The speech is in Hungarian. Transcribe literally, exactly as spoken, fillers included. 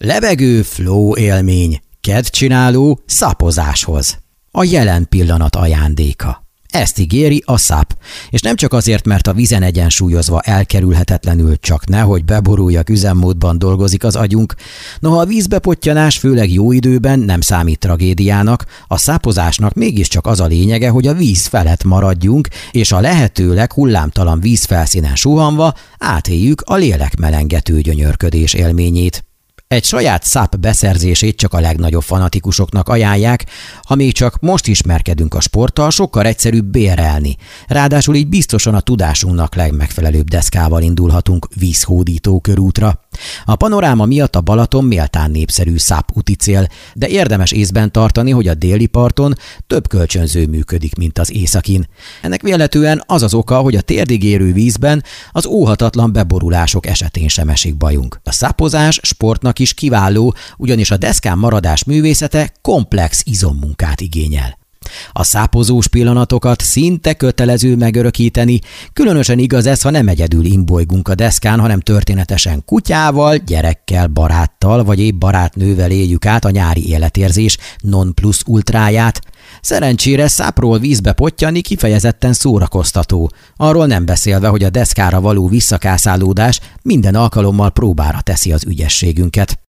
Levegő flow élmény, kedvcsináló szapozáshoz. A jelen pillanat ajándéka. Ezt ígéri a száp, és nem csak azért, mert a vízen egyensúlyozva elkerülhetetlenül csak nehogy beboruljak üzemmódban dolgozik az agyunk. Noha a vízbepottyanás főleg jó időben nem számít tragédiának, a szápozásnak mégiscsak az a lényege, hogy a víz felett maradjunk, és a lehetőleg hullámtalan vízfelszínen suhanva átéljük a lélekmelengető gyönyörködés élményét. Egy saját száp beszerzését csak a legnagyobb fanatikusoknak ajánlják, ha még csak most ismerkedünk a sporttal, sokkal egyszerűbb bérelni. Ráadásul így biztosan a tudásunknak legmegfelelőbb deszkával indulhatunk vízhódító körútra. A panoráma miatt a Balaton méltán népszerű száp úti cél, de érdemes észben tartani, hogy a déli parton több kölcsönző működik, mint az északin. Ennek véletlenül az az oka, hogy a térdig érő vízben az óhatatlan beborulások esetén sem esik bajunk. A szápozás sportnak is kiváló, ugyanis a deszkán maradás művészete komplex izommunkát igényel. A szápozós pillanatokat szinte kötelező megörökíteni, különösen igaz ez, ha nem egyedül imbolygunk a deszkán, hanem történetesen kutyával, gyerekkel, baráttal vagy épp barátnővel éljük át a nyári életérzés non plus ultráját. Szerencsére szápról vízbe pottyani kifejezetten szórakoztató, arról nem beszélve, hogy a deszkára való visszakászálódás minden alkalommal próbára teszi az ügyességünket.